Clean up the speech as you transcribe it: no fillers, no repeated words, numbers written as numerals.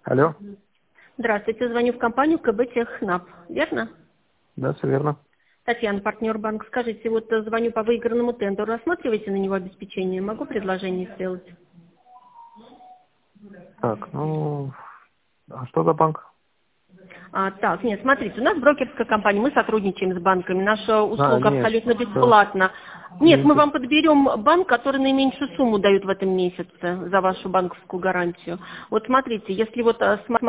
Алло. Здравствуйте, звоню в компанию КБ Технап, верно? Да, все верно. Татьяна, партнер банк. Скажите, вот звоню по выигранному тендеру, рассматриваете на него обеспечение? Могу предложение сделать? Так, ну, а что за банк? Так, нет, смотрите, у нас брокерская компания, мы сотрудничаем с банками, наша услуга Нет, абсолютно да, бесплатна. не Нет, мы вам интересно. подберем банк, который наименьшую сумму дает в этом месяце за вашу банковскую гарантию. Вот смотрите, если вот